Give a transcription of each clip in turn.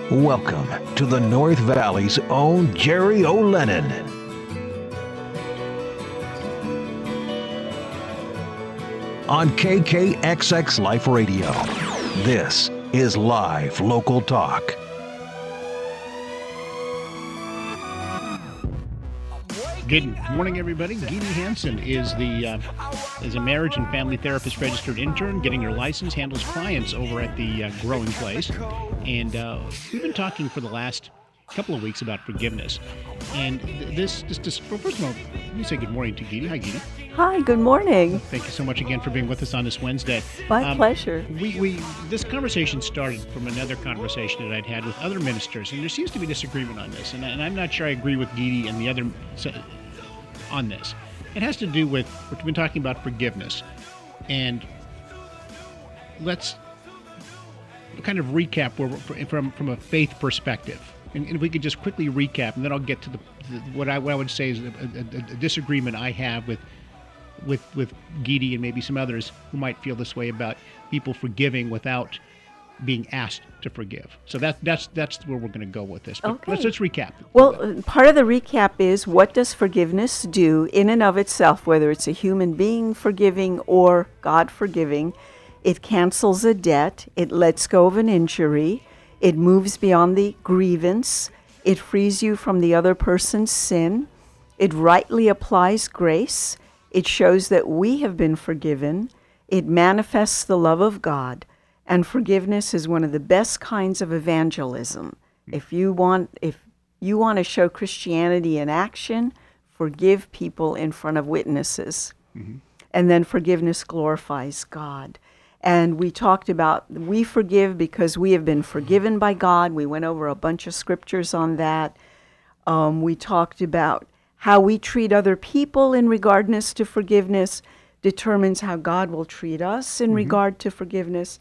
Welcome to the North Valley's own Jerry O'Lennon. On KKXX Life Radio, this is Live Local Talk. Good morning, everybody. Geedy Hansen is a marriage and family therapist registered intern, getting her license, handles clients over at the Growing Place. And we've been talking for the last couple of weeks about forgiveness. And well, first of all, let me say good morning to Geedy. Hi, Geedy. Hi, good morning. Thank you so much again for being with us on this Wednesday. My pleasure. This conversation started from another conversation that I'd had with other ministers, and there seems to be disagreement on this. And I'm not sure I agree with Geedy and the other on this. It has to do with, we've been talking about forgiveness. And let's kind of recap from a faith perspective. And if we could just quickly recap, and then I'll get to what I would say is a disagreement I have with Geedy and maybe some others who might feel this way about people forgiving without being asked to forgive. So that's where we're going to go with this. But okay. Let's recap. Well, part of the recap is, what does forgiveness do in and of itself, whether it's a human being forgiving or God forgiving? It cancels a debt. It lets go of an injury. It moves beyond the grievance. It frees you from the other person's sin. It rightly applies grace. It shows that we have been forgiven. It manifests the love of God. And forgiveness is one of the best kinds of evangelism. If you want to show Christianity in action, forgive people in front of witnesses. Mm-hmm. And then forgiveness glorifies God. And we talked about, we forgive because we have been forgiven by God. We went over a bunch of scriptures on that. We talked about how we treat other people in regardness to forgiveness determines how God will treat us in regard to forgiveness.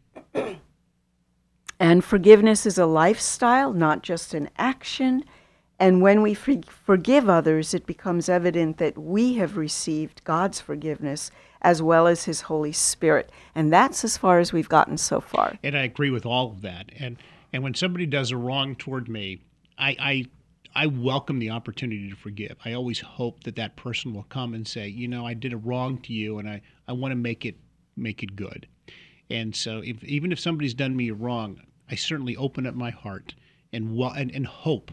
And forgiveness is a lifestyle, not just an action. And when we forgive others, it becomes evident that we have received God's forgiveness as well as His Holy Spirit. And that's as far as we've gotten so far. And I agree with all of that. And when somebody does a wrong toward me, I welcome the opportunity to forgive. I always hope that person will come and say, I did a wrong to you, and I want to make it good. And so even if somebody's done me wrong, I certainly open up my heart and hope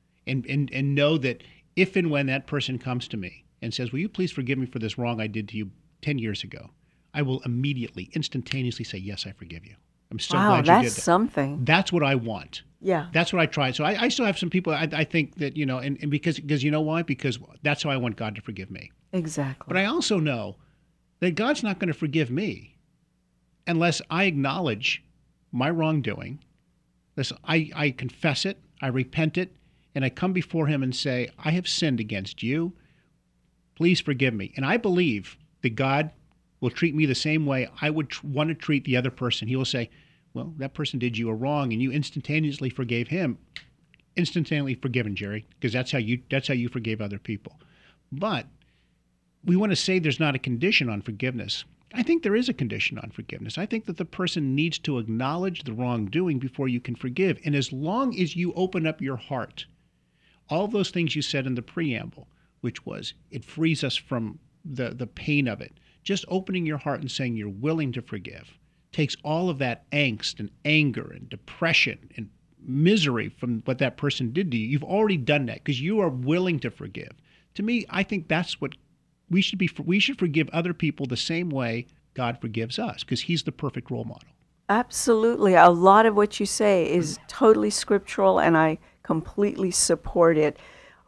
and know that if and when that person comes to me and says, will you please forgive me for this wrong I did to you 10 years ago, I will immediately, instantaneously say, yes, I forgive you. I'm so glad you did that. That's something. That's what I want. Yeah. That's what I try. So I still have some people, I think that, and because you know why? Because that's how I want God to forgive me. Exactly. But I also know that God's not going to forgive me unless I acknowledge my wrongdoing, unless I confess it, I repent it, and I come before Him and say, I have sinned against you. Please forgive me. And I believe that God will treat me the same way I would want to treat the other person. He will say, well, that person did you a wrong, and you instantaneously forgave him. Instantaneously forgiven, Jerry, because that's how you forgave other people. But we want to say there's not a condition on forgiveness. I think there is a condition on forgiveness. I think that the person needs to acknowledge the wrongdoing before you can forgive. And as long as you open up your heart, all those things you said in the preamble, which was it frees us from the pain of it, just opening your heart and saying you're willing to forgive takes all of that angst and anger and depression and misery from what that person did to you. You've already done that because you are willing to forgive. To me, I think that's what we should forgive other people the same way God forgives us, because He's the perfect role model. Absolutely. A lot of what you say is totally scriptural, and I completely support it.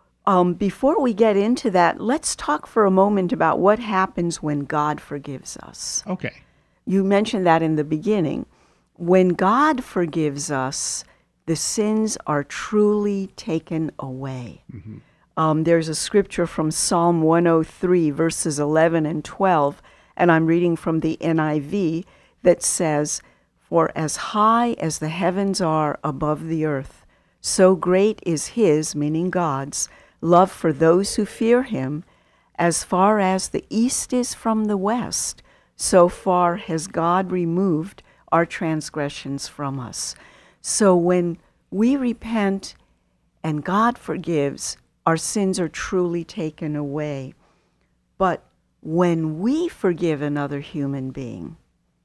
Before we get into that, let's talk for a moment about what happens when God forgives us. Okay. You mentioned that in the beginning. When God forgives us, the sins are truly taken away. Mm-hmm. There's a scripture from Psalm 103, verses 11 and 12, and I'm reading from the NIV, that says, "For as high as the heavens are above the earth, so great is His," meaning God's, "love for those who fear Him. As far as the east is from the west, so far has God removed our transgressions from us." So when we repent and God forgives, our sins are truly taken away. But when we forgive another human being,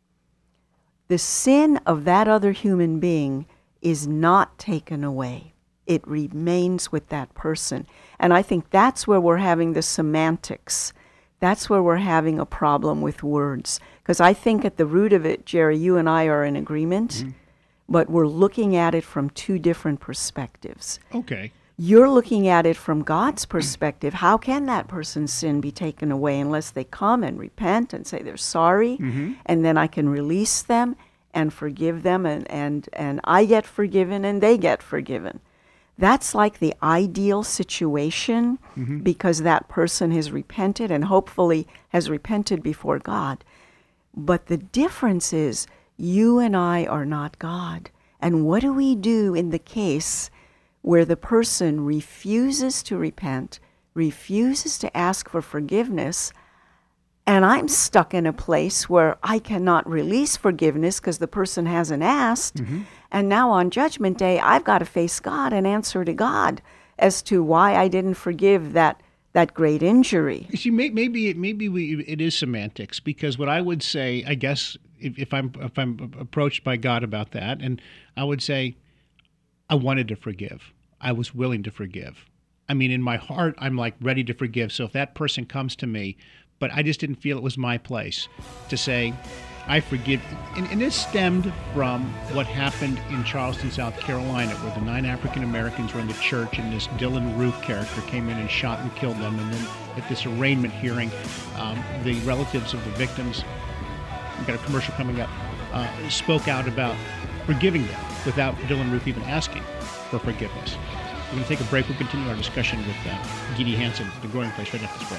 the sin of that other human being is not taken away. It remains with that person. And I think that's where we're having the semantics. That's where we're having a problem with words. Because I think at the root of it, Jerry, you and I are in agreement, but we're looking at it from two different perspectives. Okay. You're looking at it from God's perspective. How can that person's sin be taken away unless they come and repent and say they're sorry, and then I can release them and forgive them, and I get forgiven and they get forgiven. That's like the ideal situation because that person has repented and hopefully has repented before God. But the difference is you and I are not God. And what do we do in the case where the person refuses to repent, refuses to ask for forgiveness, and I'm stuck in a place where I cannot release forgiveness because the person hasn't asked, and now on Judgment Day, I've got to face God and answer to God as to why I didn't forgive that great injury. You see, maybe it is semantics, because what I would say, I guess, if I'm approached by God about that, and I would say, I wanted to forgive. I was willing to forgive. I mean, in my heart, I'm like ready to forgive. So if that person comes to me, but I just didn't feel it was my place to say, I forgive. And this stemmed from what happened in Charleston, South Carolina, where the 9 African Americans were in the church and this Dylan Roof character came in and shot and killed them. And then at this arraignment hearing, the relatives of the victims, we've got a commercial coming up, spoke out about forgiving them without Dylan Roof even asking for forgiveness. We're going to take a break. We'll continue our discussion with Geedy Hansen, The Growing Place, right after this break.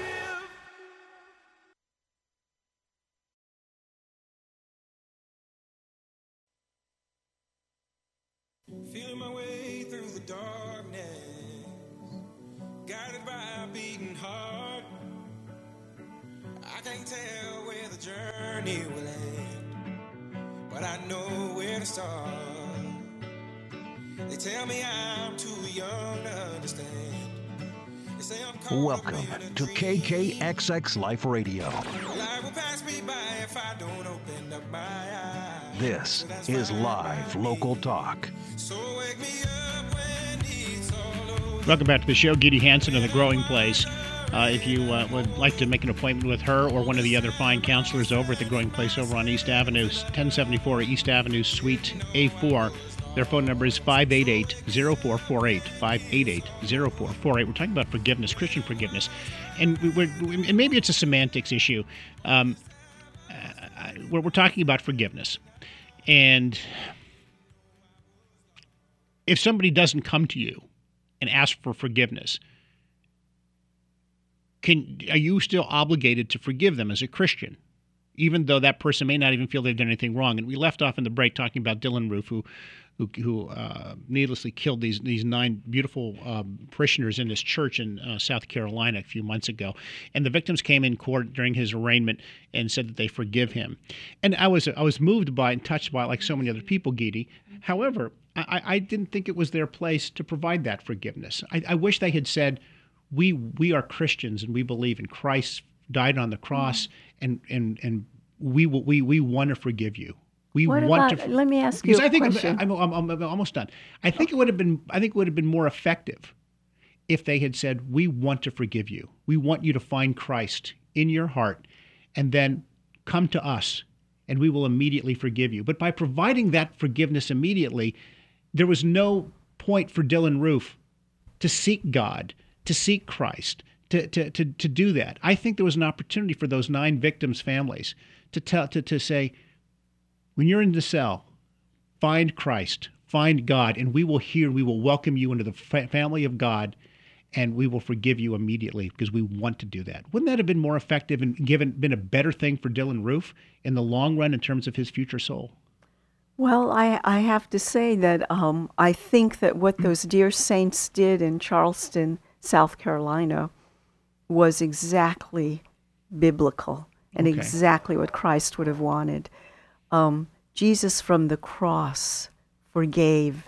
Feeling my way through the darkness, guided by a beating heart. I can't tell where the journey will end, but I know where to start. They tell me I'm too young to understand. They say I'm caught Welcome up in a to dream. KKXX Life Radio. Life will pass me by if I don't open up my eyes. This is live local talk. So wake me up when it's all over. Welcome back to the show. Geedy Hansen of The Growing Place. If you would like to make an appointment with her or one of the other fine counselors over at The Growing Place over on East Avenue, 1074 East Avenue, Suite A4. Their phone number is 588-0448, 588-0448. We're talking about forgiveness, Christian forgiveness. And and maybe it's a semantics issue. We're talking about forgiveness. And if somebody doesn't come to you and ask for forgiveness, are you still obligated to forgive them as a Christian, even though that person may not even feel they've done anything wrong? And we left off in the break talking about Dylan Roof, who needlessly killed these 9 beautiful parishioners in this church in South Carolina a few months ago. And the victims came in court during his arraignment and said that they forgive him. And I was moved by and touched by it, like so many other people, Geedy. However, I didn't think it was their place to provide that forgiveness. I wish they had said, we are Christians and we believe in Christ died on the cross, and we want to forgive you. Let me ask you a question. I'm almost done. I think it would have been more effective if they had said, we want to forgive you. We want you to find Christ in your heart and then come to us and we will immediately forgive you. But by providing that forgiveness immediately, there was no point for Dylan Roof to seek God, to seek Christ, to do that. I think there was an opportunity for those 9 victims' families to say, when you're in the cell, find Christ, find God, and we will welcome you into the family of God, and we will forgive you immediately because we want to do that. Wouldn't that have been more effective and been a better thing for Dylan Roof in the long run in terms of his future soul? Well, I have to say that I think that what those dear saints did in Charleston, South Carolina, was exactly biblical and exactly what Christ would have wanted. Jesus from the cross forgave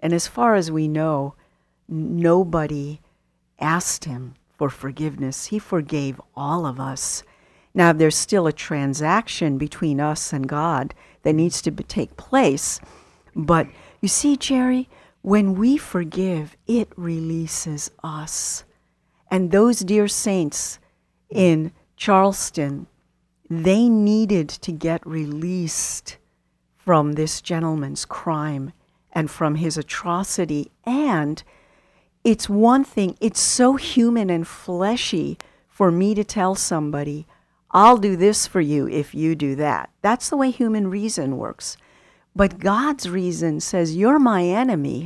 And as far as we know, nobody asked him for forgiveness. He forgave all of us. Now, there's still a transaction between us and God that needs to take place. But you see, Jerry, when we forgive, it releases us. And those dear saints in Charleston, they needed to get released from this gentleman's crime and from his atrocity. And it's one thing, it's so human and fleshy for me to tell somebody, I'll do this for you if you do that. That's the way human reason works. But God's reason says, you're my enemy.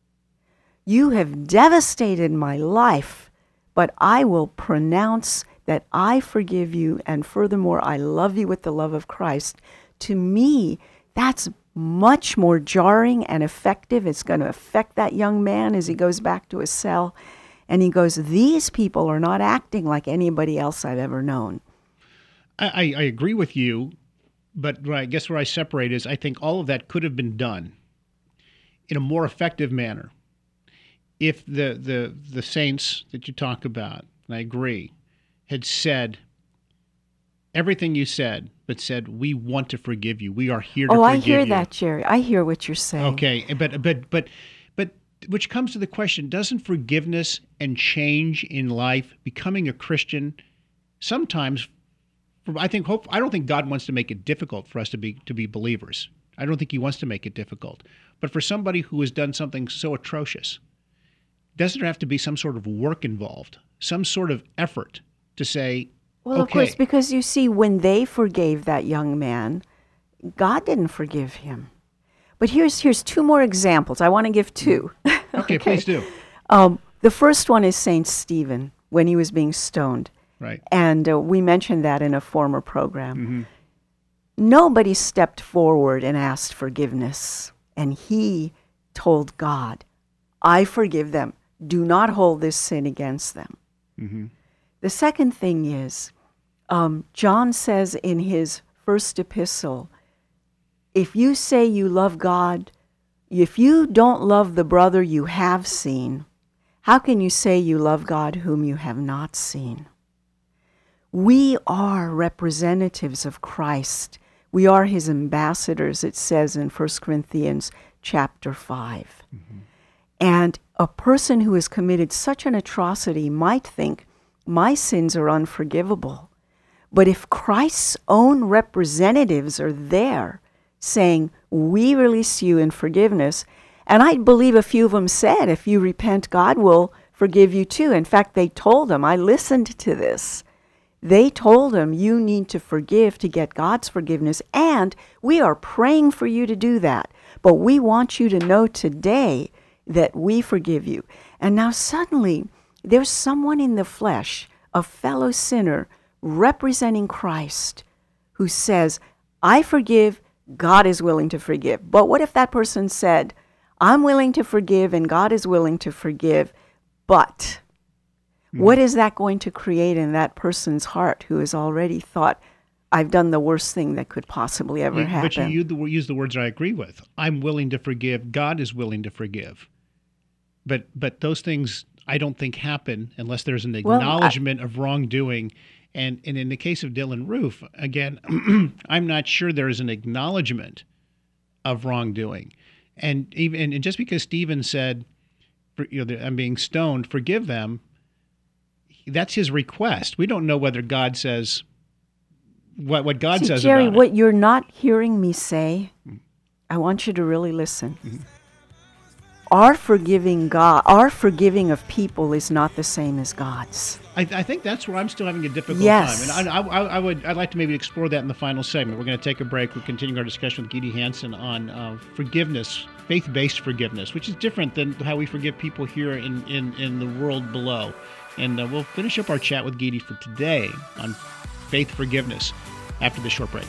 You have devastated my life, but I will pronounce that I forgive you, and furthermore, I love you with the love of Christ. To me, that's much more jarring and effective. It's going to affect that young man as he goes back to his cell. And he goes, these people are not acting like anybody else I've ever known. I agree with you, but I guess where I separate is I think all of that could have been done in a more effective manner if the saints that you talk about, and I agree, had said everything you said, but said, we want to forgive you. We are here to forgive you. Oh, I hear that, Jerry. I hear what you're saying. Okay, but which comes to the question, doesn't forgiveness and change in life, becoming a Christian, sometimes, I don't think God wants to make it difficult for us to be believers. I don't think he wants to make it difficult. But for somebody who has done something so atrocious, doesn't there have to be some sort of work involved, some sort of effort to say, well, okay. Of course, because you see, when they forgave that young man, God didn't forgive him. But here's two more examples. I want to give two. Okay, please do. The first one is Saint Stephen, when he was being stoned. Right. And we mentioned that in a former program. Mm-hmm. Nobody stepped forward and asked forgiveness. And he told God, I forgive them. Do not hold this sin against them. Mm-hmm. The second thing is, John says in his first epistle, if you say you love God, if you don't love the brother you have seen, how can you say you love God whom you have not seen? We are representatives of Christ. We are his ambassadors, it says in 1 Corinthians chapter 5. Mm-hmm. And a person who has committed such an atrocity might think, my sins are unforgivable. But if Christ's own representatives are there saying, we release you in forgiveness, and I believe a few of them said, if you repent, God will forgive you too. In fact, they told him, I listened to this. They told him, you need to forgive to get God's forgiveness, and we are praying for you to do that. But we want you to know today that we forgive you. And now suddenly, there's someone in the flesh, a fellow sinner, representing Christ, who says, I forgive, God is willing to forgive. But what if that person said, I'm willing to forgive and God is willing to forgive, but what is that going to create in that person's heart who has already thought, I've done the worst thing that could possibly ever happen? But you use the words I agree with. I'm willing to forgive. God is willing to forgive. But those things I don't think happen unless there's an acknowledgement of wrongdoing. And in the case of Dylann Roof, again, I'm not sure there is an acknowledgement of wrongdoing. And just because Stephen said, I'm being stoned, forgive them, that's his request. We don't know whether God says what God says Jerry, about it. what you're not hearing me say, I want you to really listen. Mm-hmm. Our forgiving of people is not the same as God's. I think that's where I'm still having a difficult yes. time. And I'd like to maybe explore that in the final segment. We're going to take a break. We're continuing our discussion with Geedy Hansen on forgiveness, faith-based forgiveness, which is different than how we forgive people here in the world below. And we'll finish up our chat with Geedy for today on faith forgiveness after this short break.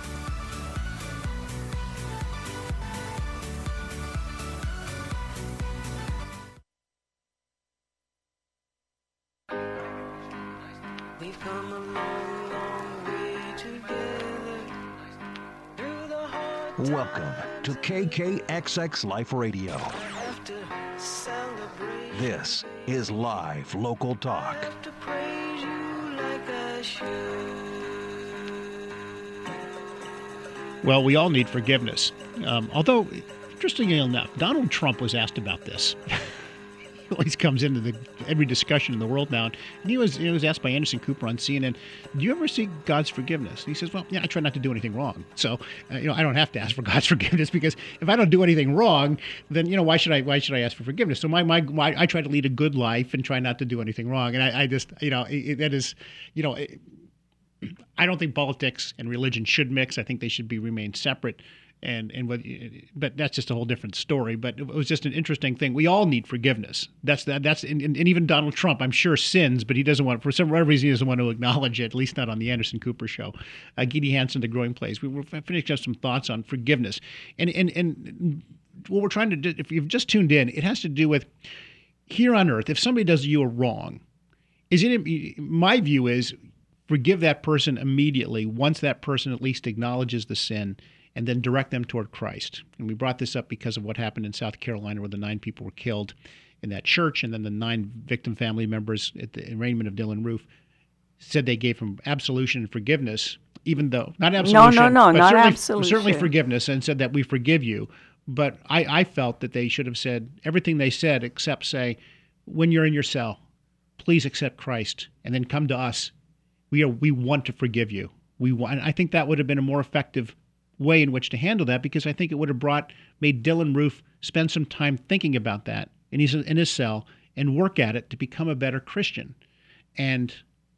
We've come a long, long way together through the hard Welcome to KKXX Life Radio. This is Live Local Talk. To praise you like I should. Well, we all need forgiveness. Although, interestingly enough, Donald Trump was asked about this. He always comes into every discussion in the world now. And he was asked by Anderson Cooper on CNN, do you ever seek God's forgiveness? And he says, well, yeah, I try not to do anything wrong. So, I don't have to ask for God's forgiveness, because if I don't do anything wrong, then, why should I ask for forgiveness? So I try to lead a good life and try not to do anything wrong. And I just, that is, I don't think politics and religion should mix. I think they should remain separate. But that's just a whole different story. But it was just an interesting thing. We all need forgiveness. And even Donald Trump, I'm sure, sins, but he doesn't want, for some reason, he doesn't want to acknowledge it. At least not on the Anderson Cooper show. Gidi Hansen, The Growing Place. We were finishing up some thoughts on forgiveness, and what we're trying to do. If you've just tuned in, it has to do with here on earth. If somebody does you a wrong, my view is forgive that person immediately once that person at least acknowledges the sin, and then direct them toward Christ. And we brought this up because of what happened in South Carolina, where the 9 people were killed in that church, and then the 9 victim family members at the arraignment of Dylan Roof said they gave him absolution and forgiveness, even though, not absolution, no, but not absolution. Certainly forgiveness, and said that we forgive you. But I felt that they should have said everything they said, except say, when you're in your cell, please accept Christ, and then come to us. We want to forgive you. I think that would have been a more effective way in which to handle that, because I think it would have made Dylan Roof spend some time thinking about that in his cell and work at it to become a better Christian. And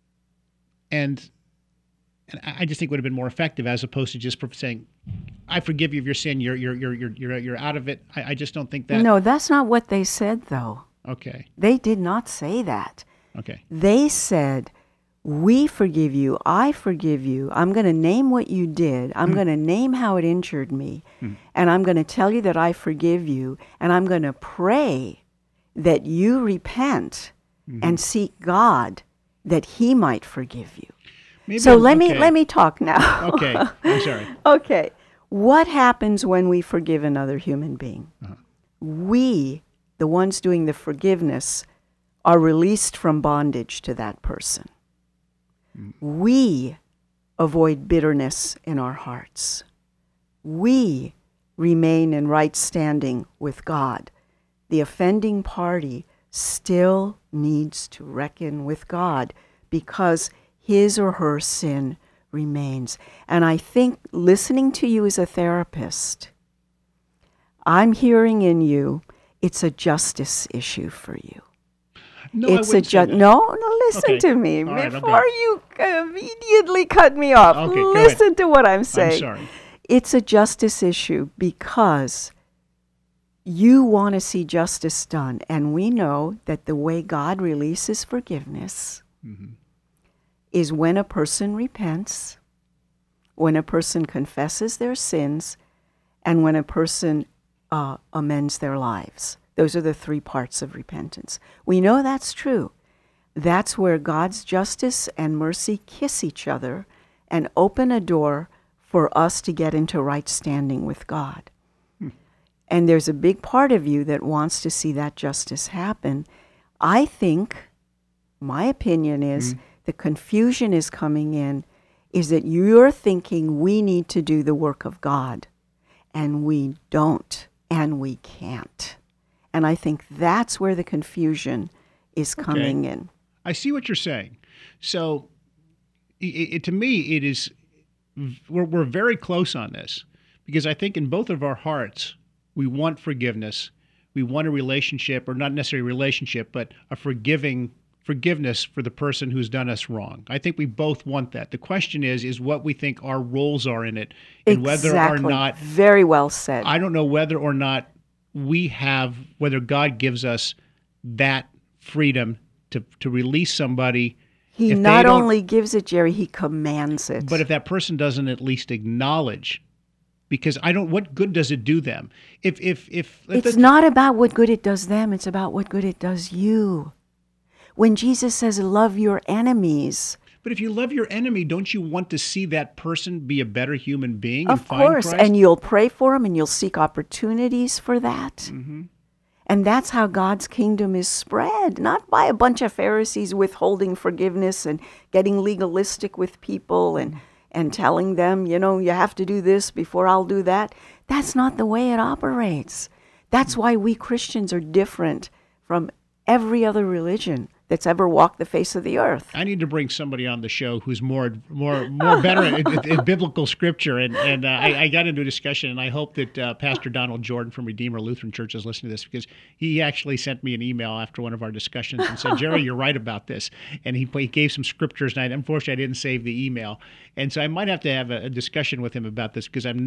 I just think it would have been more effective, as opposed to just saying, I forgive you of your sin, you're out of it. I just don't think that. No, that's not what they said, though. Okay. They did not say that. Okay. They said, we forgive you, I forgive you. I'm going to name what you did. I'm going to name how it injured me. And I'm going to tell you that I forgive you. And I'm going to pray that you repent and seek God that he might forgive you. Let me talk now. Okay. I'm sorry. Okay. What happens when we forgive another human being? We, the ones doing the forgiveness, are released from bondage to that person. We avoid bitterness in our hearts. We remain in right standing with God. The offending party still needs to reckon with God, because his or her sin remains. And I think, listening to you as a therapist, I'm hearing in you, it's a justice issue for you. No, it's a listen to me before you immediately cut me off. Okay, listen to what I'm saying. I'm sorry. It's a justice issue because you want to see justice done, and we know that the way God releases forgiveness is when a person repents, when a person confesses their sins, and when a person amends their lives. Those are the 3 parts of repentance. We know that's true. That's where God's justice and mercy kiss each other and open a door for us to get into right standing with God. And there's a big part of you that wants to see that justice happen. I think, my opinion is, the confusion is coming in, is that you're thinking we need to do the work of God, and we don't, and we can't. And I think that's where the confusion is coming in. I see what you're saying. So, to me, it is we're very close on this, because I think in both of our hearts we want forgiveness. We want a relationship, or not necessarily a relationship, but a forgiveness for the person who's done us wrong. I think we both want that. The question is what we think our roles are in it, and whether or not. Very well said. I don't know whether or not whether God gives us that freedom to release somebody. He not only gives it, Jerry, he commands it. But if that person doesn't at least acknowledge, because what good does it do them? It's not about what good it does them, it's about what good it does you. When Jesus says, love your enemies. But if you love your enemy, don't you want to see that person be a better human being? Of course, and you'll pray for him, and you'll seek opportunities for that. And that's how God's kingdom is spread, not by a bunch of Pharisees withholding forgiveness and getting legalistic with people and telling them, you know, you have to do this before I'll do that. That's not the way it operates. That's why we Christians are different from every other religion that's ever walked the face of the earth. I need to bring somebody on the show who's more better at biblical scripture. And I got into a discussion, and I hope that Pastor Donald Jordan from Redeemer Lutheran Church is listening to this, because he actually sent me an email after one of our discussions and said, Jerry, you're right about this. And he gave some scriptures, and unfortunately I didn't save the email. And so I might have to have a discussion with him about this, because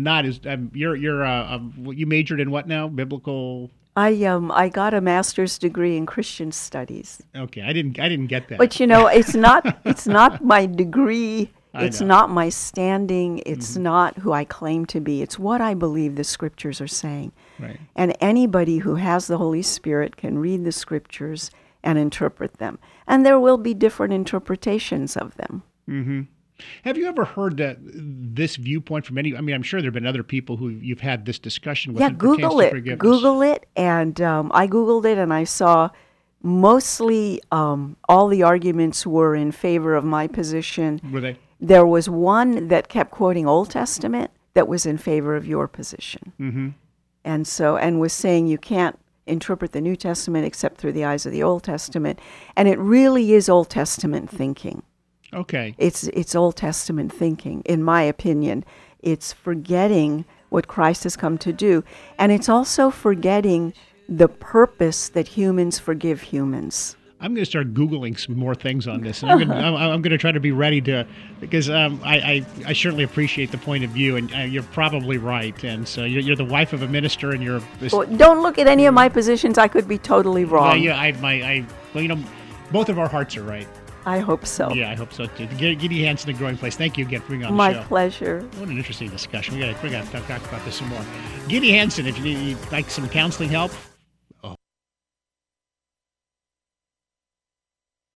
you majored in what now? Biblical. I got a master's degree in Christian studies. Okay, I didn't get that. But you know, it's not my degree. It's know. not my standing. It's not who I claim to be. It's what I believe the scriptures are saying. Right. And anybody who has the Holy Spirit can read the scriptures and interpret them. And there will be different interpretations of them. Mm-hmm. Have you ever heard this viewpoint from any? I mean, I'm sure there have been other people who you've had this discussion with. Yeah, Google it. Google it, and I Googled it, and I saw mostly all the arguments were in favor of my position. Were they? There was one that kept quoting Old Testament that was in favor of your position, and was saying you can't interpret the New Testament except through the eyes of the Old Testament, and it really is Old Testament thinking. Okay. It's Old Testament thinking, in my opinion. It's forgetting what Christ has come to do. And it's also forgetting the purpose that humans forgive humans. I'm going to start Googling some more things on this. And I'm going to try to be ready to, because I certainly appreciate the point of view, and you're probably right. And so you're the wife of a minister, and you're... Well, don't look at any of my positions. I could be totally wrong. Well, you know, both of our hearts are right. I hope so. Yeah, I hope so too. Giddy Hansen, The Growing Place. Thank you again for being on the show. My pleasure. What an interesting discussion. We got to talk about this some more. Giddy Hansen, if you need like some counseling help,